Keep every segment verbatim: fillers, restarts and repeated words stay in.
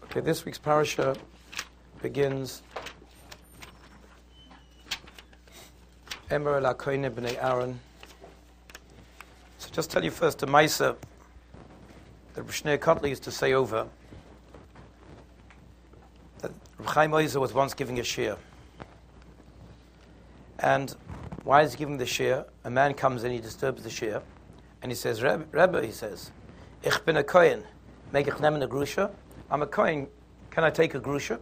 Okay, this week's parasha begins Emer el HaKohanim b'nei Aaron. So just tell you first a Maisa that Rav Shneur Kotler used to say over that Rav Chaim Ozer was once giving a shir. And while he's giving the shir, a man comes in, he disturbs the shir, and he says, Rebbe, Rebbe he says, Ich bin a Kohen, meg ich nemen a grusha? I'm a Kohen, can I take a grusha?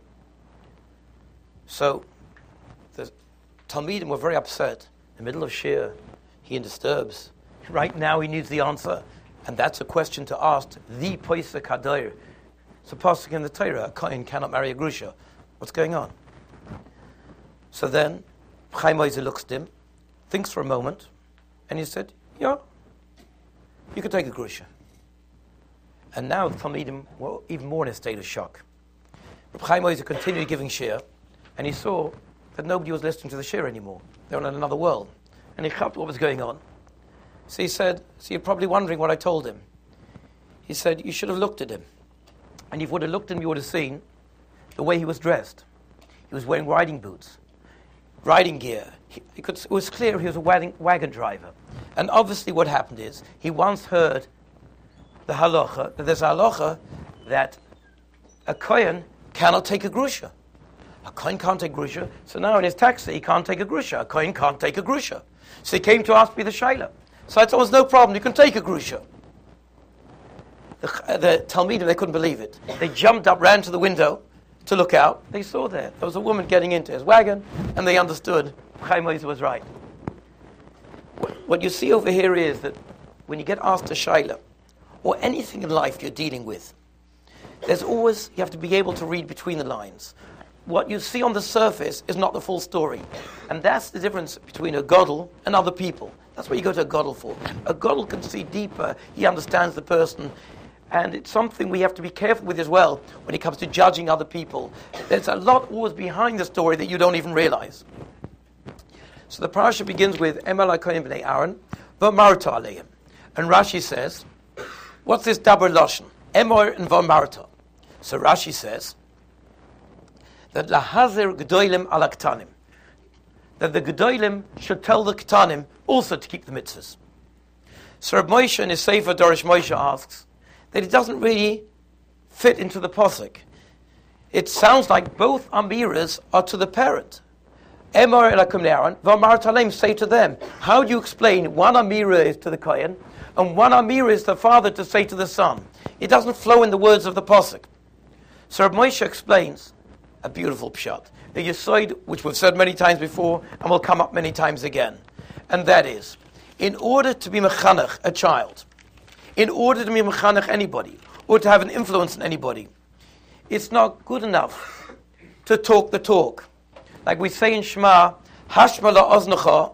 So the Talmidim were very upset. In the middle of shir, he disturbs. Right now he needs the answer. And that's a question to ask the Poisek Hadoir. It's a pasuk in the Torah, a Kohen cannot marry a grusha. What's going on? So then, Chaim Ozer looks at him, thinks for a moment, and he said, yeah, you can take a grusha. And now the Talmidim were even more in a state of shock. Reb Chaim Ozer continued giving shir, and he saw that nobody was listening to the shir anymore. They were in another world. And he felt what was going on. So he said, so you're probably wondering what I told him. He said, you should have looked at him. And if you would have looked at him, you would have seen the way he was dressed. He was wearing riding boots, riding gear. He, he could, it was clear he was a wagon, wagon driver. And obviously what happened is, he once heard the halacha, that there's a halacha that a Kohen cannot take a grusha. A Kohen can't take grusha, so now in his taxi he can't take a grusha. A Kohen can't take a grusha. So he came to ask me the shayla. So I thought, there's no problem, you can take a grusha. The, the Talmidim, they couldn't believe it. They jumped up, ran to the window to look out. They saw there, there was a woman getting into his wagon, and they understood Chaim Ozer was right. What, what you see over here is that when you get asked a shayla, or anything in life you're dealing with, there's always, you have to be able to read between the lines. What you see on the surface is not the full story. And that's the difference between a godel and other people. That's what you go to a godel for. A godel can see deeper, he understands the person, and it's something we have to be careful with as well when it comes to judging other people. There's a lot always behind the story that you don't even realize. So the parasha begins with Emer el HaKohanim b'nei Aaron, v'amarta aleim. And Rashi says, what's this daber lashon? Emor and v'amarta. So Rashi says that lahazir gedolim al ktanim, that the gedolim should tell the ktanim also to keep the mitzvahs. So Reb Moshe in his Sefer Dorish Moshe asks that it doesn't really fit into the posuk. It sounds like both amiras are to the parent. Emor el HaKohanim b'nei Aaron v'amarta aleim, say to them. How do you explain one amira is to the kohen and one amira is the father to say to the son? It doesn't flow in the words of the posuk. So Reb Moshe explains a beautiful pshat, a yesod which we've said many times before and will come up many times again. And that is, in order to be mechanech a child, in order to be mechanech anybody, or to have an influence on anybody, it's not good enough to talk the talk. Like we say in Shema, hashma la'oznecha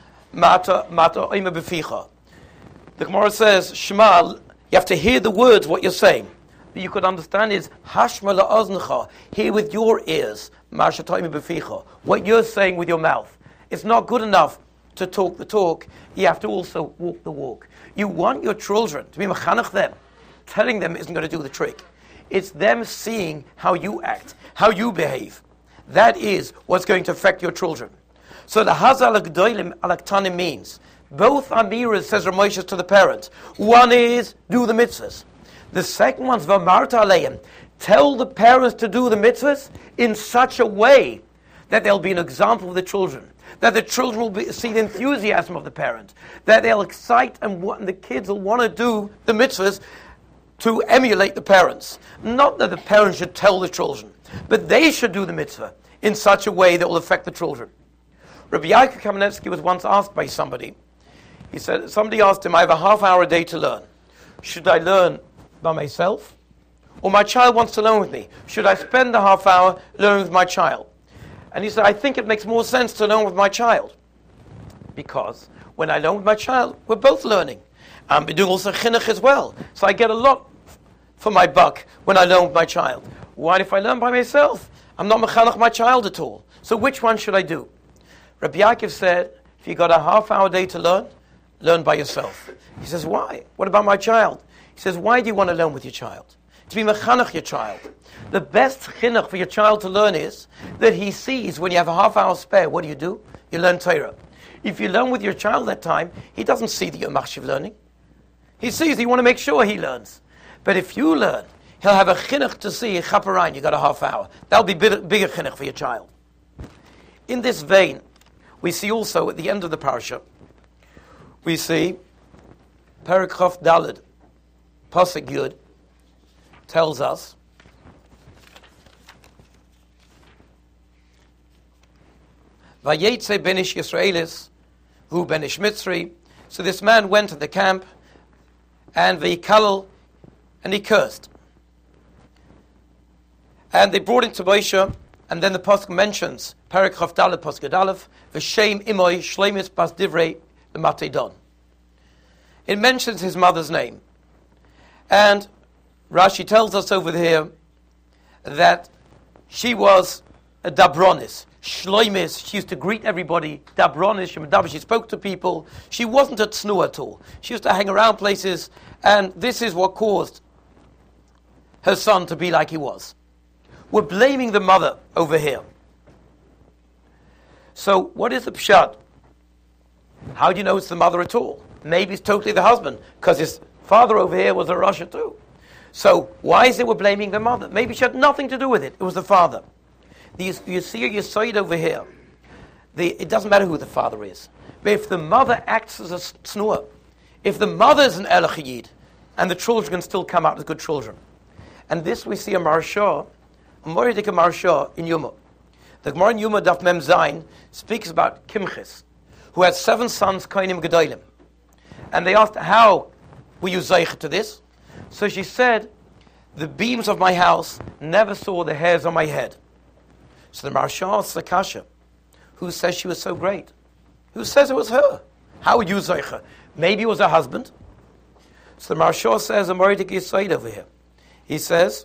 mata mata oime beficha. The Gemara says, Shema, you have to hear the words, what you're saying. But you could understand is hashma la'oznecha, hear with your ears, mata oime beficha, what you're saying with your mouth. It's not good enough to talk the talk, you have to also walk the walk. You want your children to be mechanech them. Telling them isn't going to do the trick. It's them seeing how you act, how you behave. That is what's going to affect your children. So the hazal gedolim al ktanim means both amiras, says Rav Moshe to the parents. One is do the mitzvahs. The second one's v'amarta aleim, tell the parents to do the mitzvahs in such a way that they'll be an example of the children, that the children will be, see the enthusiasm of the parent, that they'll excite and, want, and the kids will want to do the mitzvahs to emulate the parents. Not that the parents should tell the children, but they should do the mitzvah in such a way that will affect the children. Rabbi Yaakov Kamenetsky was once asked by somebody. He said, somebody asked him, I have a half hour a day to learn. Should I learn by myself? Or my child wants to learn with me. Should I spend the half hour learning with my child? And he said, I think it makes more sense to learn with my child. Because when I learn with my child, we're both learning. I'm doing also chinuch as well. So I get a lot for my buck when I learn with my child. Why if I learn by myself? I'm not mechanech my child at all. So which one should I do? Rabbi Yaakov said, if you got a half hour day to learn, learn by yourself. He says, why? What about my child? He says, why do you want to learn with your child? to be mechanech your child. The best chinuch for your child to learn is that he sees when you have a half hour spare, what do you do? You learn Torah. If you learn with your child that time, he doesn't see that you're machshiv learning. He sees that you want to make sure he learns. But if you learn, he'll have a chinuch to see, chaparine, you got a half hour. That'll be bigger, bigger chinuch for your child. In this vein, we see also at the end of the parasha, we see Perek Chof Daled, Pasuk Yud, tells us Vayetze ben ish Yisraelis, hu ben ish Mitzri. So this man went to the camp, and v'yikalel, and he cursed. And they brought him to Moshe, and then the pasuk mentions Perek Chof Daled Pasuk Yud Aleph, v'shem imoy shleimis bas divrei l'matedon. It mentions his mother's name, and Rashi tells us over here that she was a dabronis, shleimis. She used to greet everybody. Dabronis, she spoke to people. She wasn't a tznu at all. She used to hang around places, and this is what caused her son to be like he was. We're blaming the mother over here. So what is the pshat? How do you know it's the mother at all? Maybe it's totally the husband, because his father over here was a Rasha too. So why is it we're blaming the mother? Maybe she had nothing to do with it. It was the father. The, you see your side over here. The, it doesn't matter who the father is. But if the mother acts as a snur, if the mother is an elachiyid, and the children can still come out as good children. And this we see a Marsha, a Moridik Marsha in Yuma. The Gemara in Yuma Daf Mem Zayin speaks about Kimchis, who had seven sons, Kohanim Gedolim. And they asked, how were you zeich to this? So she said, the beams of my house never saw the hairs on my head. So the Marsha asks the Kasha, who says she was so great? Who says it was her? How would you zeich her? Maybe it was her husband. So the Marsha says, a Moridik Yisoid over here. He says,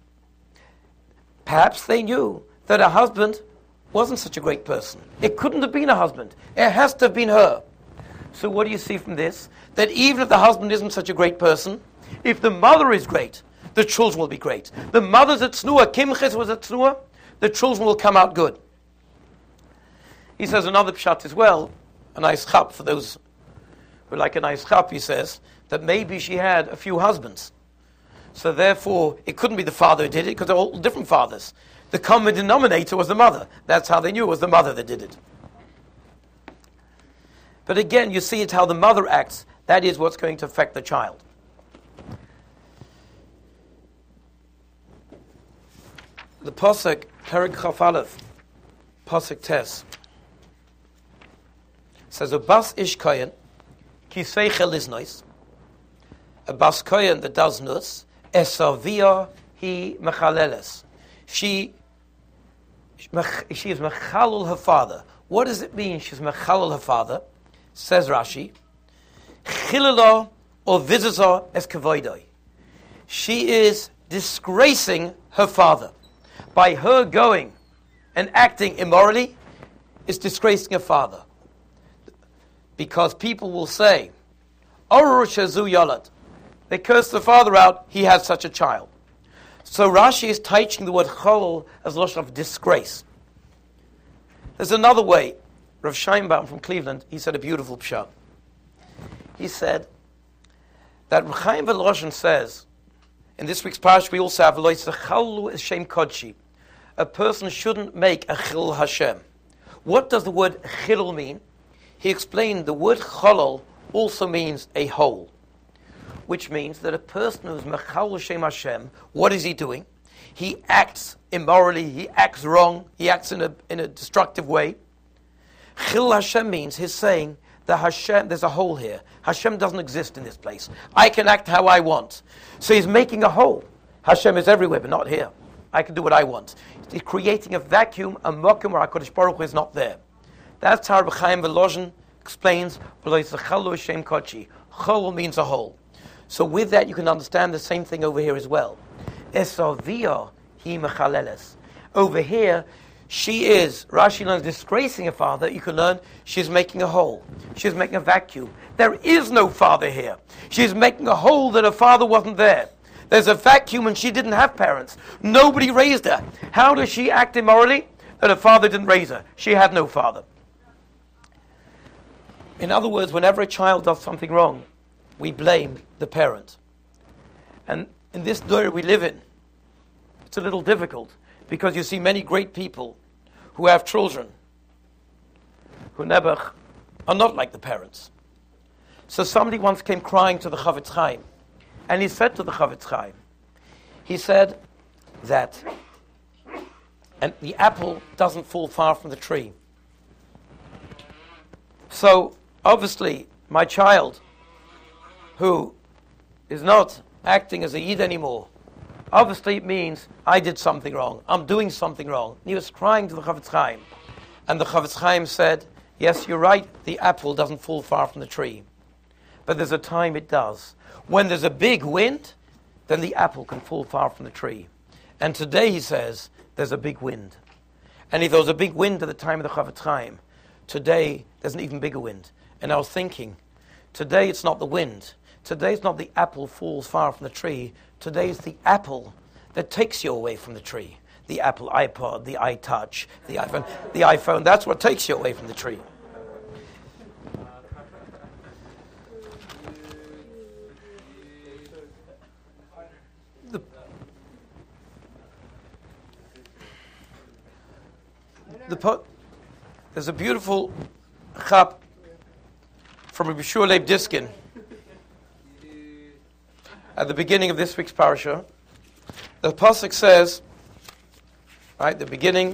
perhaps they knew that her husband wasn't such a great person. It couldn't have been her husband. It has to have been her. So what do you see from this? That even if the husband isn't such a great person, if the mother is great, the children will be great. The mother's at tznuah, Kimches was at tznuah, the children will come out good. He says another pshat as well, a nice chap for those who like a nice chap, he says, that maybe she had a few husbands. So therefore, it couldn't be the father who did it, because they're all different fathers. The common denominator was the mother. That's how they knew it was the mother that did it. But again, you see it's how the mother acts. That is what's going to affect the child. The Pasuk, Perek Chof Aleph, Pasuk Tes, says, a bas ish kohen, ki seichel is nice. A bas kohen that does nus, esavia hi mechaleles. She, she is mechalul her father. What does it mean she's mechalul her father? Says Rashi, chilala or visita es kavoidai. She is disgracing her father. By her going and acting immorally, is disgracing her father. Because people will say, Orur shazu yalad. They curse the father out, he has such a child. So Rashi is teaching the word cholol as a lashon of disgrace. There's another way. Rav Sheinbaum from Cleveland, he said a beautiful pshat. He said that Rav Chaim Volozhin says, in this week's parsha we also have lo yisachalu es shem kodshi. A person shouldn't make a chil Hashem. What does the word chilul mean? He explained the word cholol also means a hole, which means that a person who's mechal Shem Hashem, what is he doing? He acts immorally, he acts wrong, he acts in a in a destructive way. Chil Hashem means he's saying that Hashem, there's a hole here. Hashem doesn't exist in this place. I can act how I want. So he's making a hole. Hashem is everywhere, but not here. I can do what I want. He's creating a vacuum, a mokum where HaKadosh Baruch Hu is not there. That's how Reb Chaim Volozhin explains, Chol means a hole. So with that, you can understand the same thing over here as well. Esavia hi mechaleles. Over here, she is, Rashi learns, disgracing her father. You can learn she's making a hole. She's making a vacuum. There is no father here. She's making a hole that her father wasn't there. There's a vacuum and she didn't have parents. Nobody raised her. How does she act immorally? That her father didn't raise her. She had no father. In other words, whenever a child does something wrong, we blame the parent. And in this dor we live in, it's a little difficult because you see many great people who have children who never are not like the parents. So somebody once came crying to the Chavetz Chaim, and he said to the Chavetz Chaim, he said that and the apple doesn't fall far from the tree. So obviously my child, who is not acting as a Yid anymore, obviously it means I did something wrong. I'm doing something wrong. And he was crying to the Chavetz Chaim. And the Chavetz Chaim said, yes, you're right, the apple doesn't fall far from the tree. But there's a time it does. When there's a big wind, then the apple can fall far from the tree. And today, he says, there's a big wind. And if there was a big wind at the time of the Chavetz Chaim, today there's an even bigger wind. And I was thinking, today it's not the wind. Today it's not the apple falls far from the tree. Today it's the apple that takes you away from the tree. The Apple iPod, the iTouch, the iPhone, the iPhone, that's what takes you away from the tree. The, the po- there's a beautiful chap from Rabbi Shua Leib Diskin at the beginning of this week's parasha. The pasuk says, right, the beginning,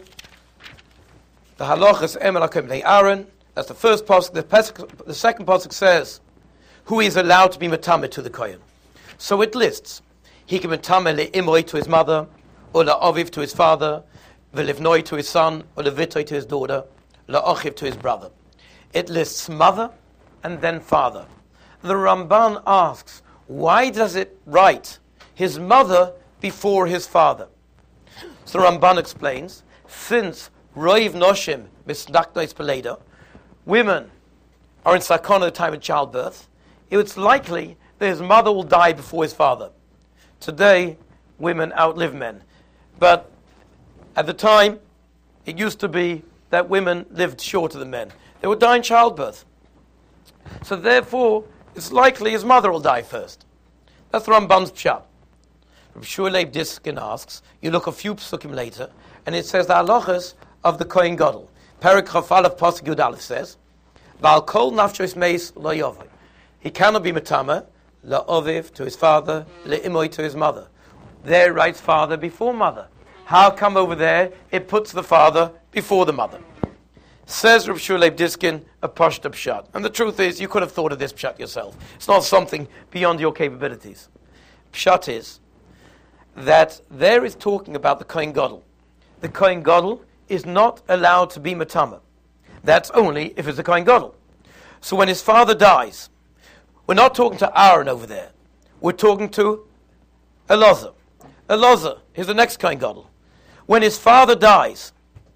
the halachas em elakim bnei Aaron. That's the first pasuk. The, pasuk. the second pasuk says, who is allowed to be matame to the kohen. So it lists, he can matame le'imoi to his mother, or le'aviv to his father, ve'livnoi to his son, or le'vitoi to his daughter, le'achiv to his brother. It lists mother and then father. The Ramban asks, why does it write his mother before his father? So the Ramban explains, since Roiv Noshim Misnaknois Peleda, women are in sakana at the time of childbirth, it's likely that his mother will die before his father. Today, women outlive men. But at the time, it used to be that women lived shorter than men. They would die in childbirth. So therefore, it's likely his mother will die first. That's the Ramban's pshat. Rabbi Shua Leib Diskin asks, you look a few psukim later, and it says the halachas of the Kohen Gadol. Perek Chaf Aleph Pasuk Yud Aleph says, V'al kol nafshois meis lo yovei. He cannot be matama, la'oviv to his father, le'imoi to his mother. There writes father before mother. How come over there it puts the father before the mother? Says Rabbi Shua Leib Diskin, a pashta pshat. And the truth is, you could have thought of this pshat yourself. It's not something beyond your capabilities. Pshat is that there is talking about the Kohen Gadol. The Kohen Gadol is not allowed to be matama. That's only if it's a Kohen Gadol. So when his father dies, we're not talking to Aaron over there. We're talking to Elazar. Elazar is the next Kohen Gadol. When his father dies,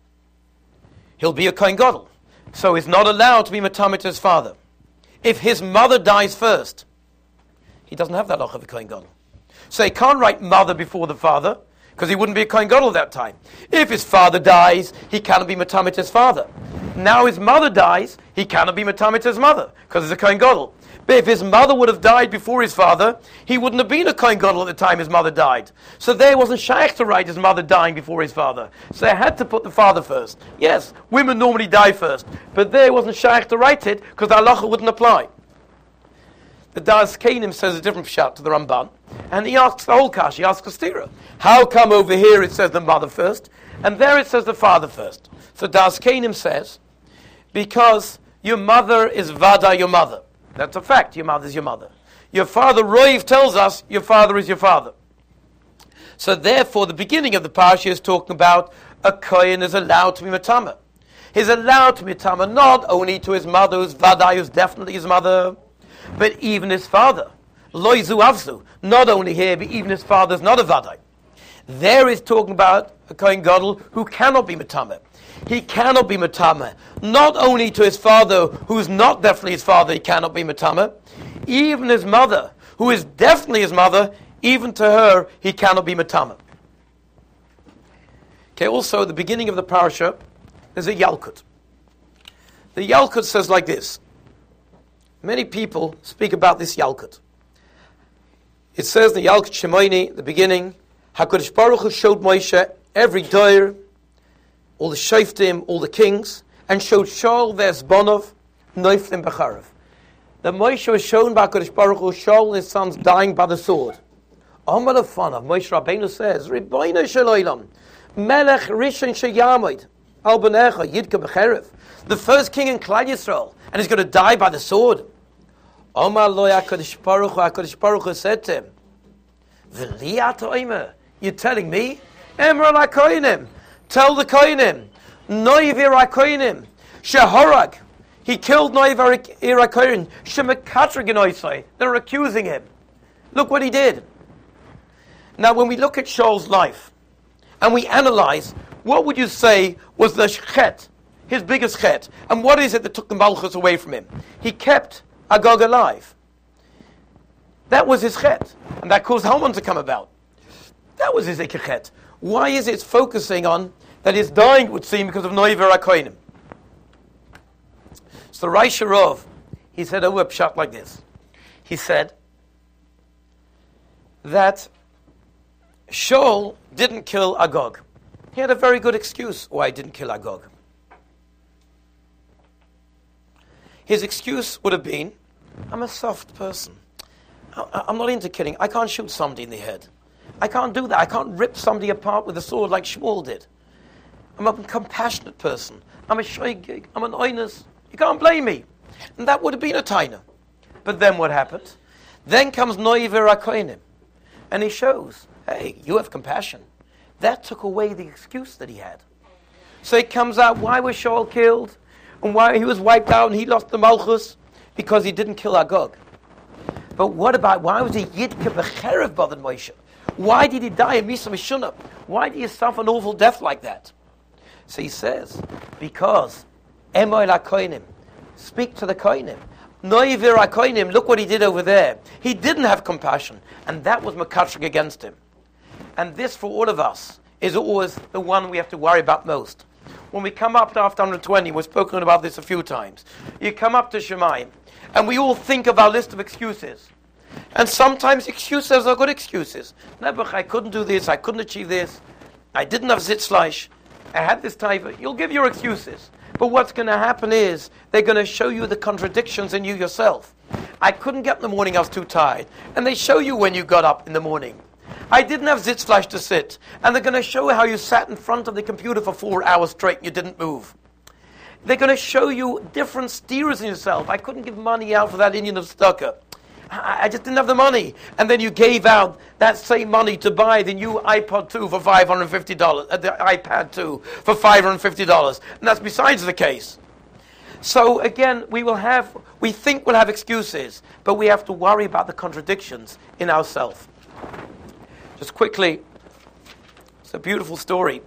he'll be a Kohen Gadol. So he's not allowed to be matama to his father. If his mother dies first, he doesn't have that loch of a Kohen Gadol. So he can't write mother before the father, because he wouldn't be a Kohen Gadol at that time. If his father dies, he cannot be matama to his father. Now his mother dies, he cannot be matama to his mother, because he's a Kohen Gadol. But if his mother would have died before his father, he wouldn't have been a Kohen Gadol at the time his mother died. So there wasn't shaykh to write his mother dying before his father. So they had to put the father first. Yes, women normally die first, but there wasn't shaykh to write it, because the halacha wouldn't apply. The Das Kainim says a different pshat to the Ramban, and he asks the whole kash, he asks a stira. How come over here it says the mother first, and there it says the father first? So Das Kainim says, because your mother is vada your mother. That's a fact, your mother is your mother. Your father, Roiv, tells us your father is your father. So therefore, the beginning of the parasha is talking about a kohen is allowed to be matama. He's allowed to be matama not only to his mother, who's vada, who's definitely his mother, but even his father. Loizu avzu. Not only here, but even his father is not a vadai. There is talking about a Kohen Gadol who cannot be matama. He cannot be matama. Not only to his father, who is not definitely his father, he cannot be matama. Even his mother, who is definitely his mother, even to her he cannot be matama. Okay, also at the beginning of the parasha, there's a Yalkut. The Yalkut says like this. Many people speak about this Yalkut. It says in the Yalkut Shemoni, the beginning, HaKadosh Baruch Hu showed Moshe every doyer, all the shoftim, all the kings, and showed Shaul ve'Esbonov noiflim b'charav. The Moshe was shown by HaKadosh Baruch Hu, Shaul and his sons dying by the sword. Amar Lefanav, Moshe Rabbeinu says, Ribbono shel olam, Melech Rishon sheyamid, al b'necha yidka b'charav. The first king in Klal Yisrael, and he's going to die by the sword. Omar lo HaKadosh Baruch Hu, HaKadosh Baruch Hu said to him, V'li ata omer, you're telling me? Emra l'koinim, tell the koinim, noivir l'koinim, shehorag, he killed noivir l'koinim, shemekatrag inoisai, they're accusing him. Look what he did. Now when we look at Shaul's life, and we analyze, what would you say was the chet, his biggest chet, and what is it that took the malchus away from him? He kept Agag alive. That was his chet, and that caused Haman to come about. That was his chet. Why is it focusing on that his dying would seem because of Noiver HaKoinim? So the Raisha Rov, he said over a pshat like this. He said that Shaul didn't kill Agag. He had a very good excuse why he didn't kill Agag. His excuse would have been, I'm a soft person. I, I'm not into killing. I can't shoot somebody in the head. I can't do that. I can't rip somebody apart with a sword like Shmuel did. I'm a compassionate person. I'm a shoygig. I'm an oinus. You can't blame me. And that would have been a taina. But then what happened? Then comes Noiver HaKoinim. And he shows, hey, you have compassion. That took away the excuse that he had. So it comes out, why was Shaul killed? And why he was wiped out and he lost the malchus? Because he didn't kill Agag. But what about, why was he Yidke B'cherev bothered Moshe? Why did he die in Misa Mishunah? Why did he suffer an awful death like that? So he says, because Emoy LaKoinim, speak to the Koinim. Noivir HaKoinim, look what he did over there. He didn't have compassion, and that was Makatrik against him. And this, for all of us, is always the one we have to worry about most. When we come up to after one hundred twenty, we've spoken about this a few times. You come up to Shemayim, and we all think of our list of excuses. And sometimes excuses are good excuses. Nebuch, I couldn't do this, I couldn't achieve this, I didn't have zitzfleisch, I had this taiva. You'll give your excuses. But what's going to happen is, they're going to show you the contradictions in you yourself. I couldn't get in the morning, I was too tired. And they show you when you got up in the morning. I didn't have zitzfleisch to sit. And they're going to show you how you sat in front of the computer for four hours straight and you didn't move. They're going to show you different steers in yourself. I couldn't give money out for that Indian of tzedakah. I, I just didn't have the money. And then you gave out that same money to buy the new iPod two for five hundred fifty dollars, uh, the iPad two for five hundred fifty dollars. And that's besides the case. So again, we will have, we think we'll have excuses, but we have to worry about the contradictions in ourselves. Just quickly, it's a beautiful story.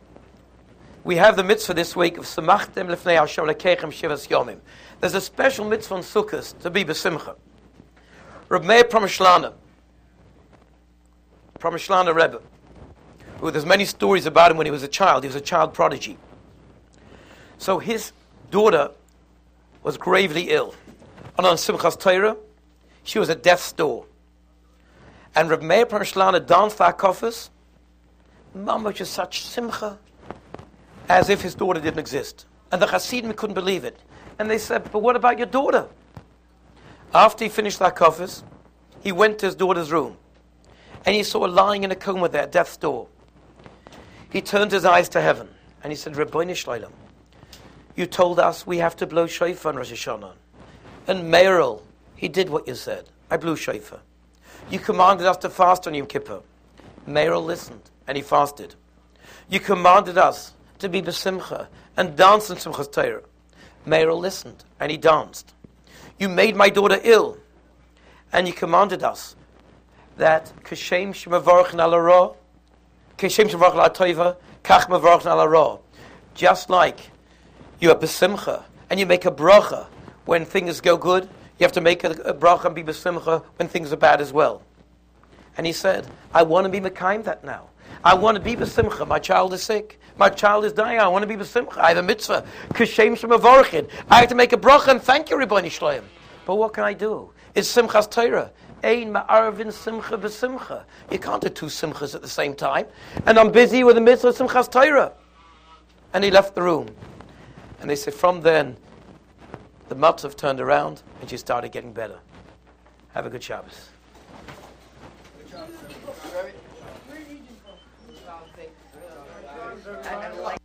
We have the mitzvah this week of Samachtem Lefnei Hashem Lekechem Shivas Yomim. There's a special mitzvah on Sukkot to be besimcha. Reb Meir Prameshlana, Prameshlana Rebbe, who there's many stories about him when he was a child. He was a child prodigy. So his daughter was gravely ill. And on Simchas Torah, she was at death's door. And Reb Meir Prameshlana danced that kofis, Mama, just such simcha, as if his daughter didn't exist. And the Hasidim couldn't believe it. And they said, but what about your daughter? After he finished that kofis, he went to his daughter's room. And he saw her lying in a coma there at death's door. He turned his eyes to heaven. And he said, Rebbeinu Shloim, you told us we have to blow shofar on Rosh Hashanah. And Meirel, he did what you said. I blew shofar. You commanded us to fast on Yom Kippur. Meirel listened, and he fasted. You commanded us to be besimcha and dance in Simchas Torah. Meirel listened, and he danced. You made my daughter ill, and you commanded us that Kashem shemavarchen al hara, Kashem shemavarchen al toiva, kach mavarchen al hara. Just like you are besimcha, and you make a bracha when things go good, you have to make a, a bracha and be besimcha when things are bad as well. And he said, I want to be Mekayim that now. I want to be b'simcha. My child is sick. My child is dying. I want to be b'simcha. I have a mitzvah. Kishem shemavorchin. I have to make a bracha and thank you, Ribboni Shloim. But what can I do? It's Simchas Torah. Ein ma'arvin simcha b'simcha. You can't do two simchas at the same time. And I'm busy with the mitzvah of Simchas Torah. And he left the room. And they said, from then, the matzav turned around and she started getting better. Have a good Shabbos. Good job.